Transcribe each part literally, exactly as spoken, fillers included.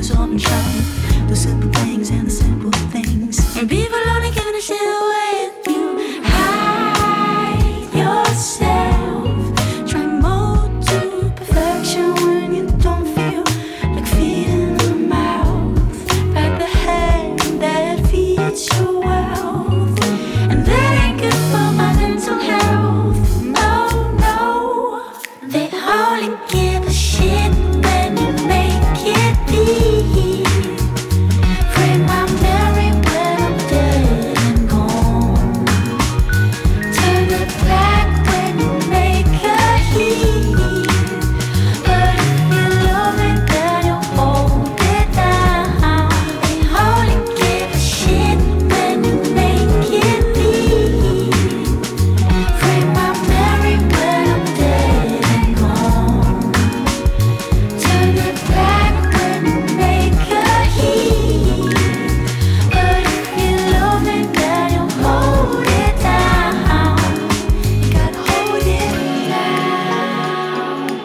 salt and shine. The simple things and the simple things. And people only giving a shit with you. Hide yourself. Try more to perfection when you don't feel like feeding the mouth. Like the hand that feeds your wealth. And that ain't good for my mental health. No, no. They only give a shit when you make it deep. Frame my memory when I'm dead and gone. Turn it back when you make a heat. But if you love it, then you hold it down. They only give a shit when you make it deep. Frame my memory when I'm dead and gone. Turn it back when you make a heat. But if you love me, then you hold it down. You gotta hold it down.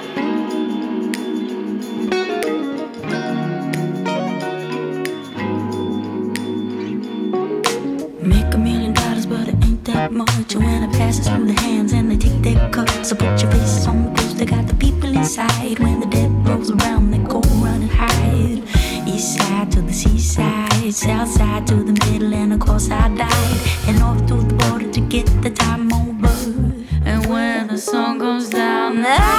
Make a million dollars, but it ain't that much. And when it passes through the hands and they take their cuts, so put your face on the post. They got the people inside. When the dead rolls around, they go run and hide. East side to the seaside, south side to the middle, and of course I died. And north to the border to get the time over. And when the sun goes down, I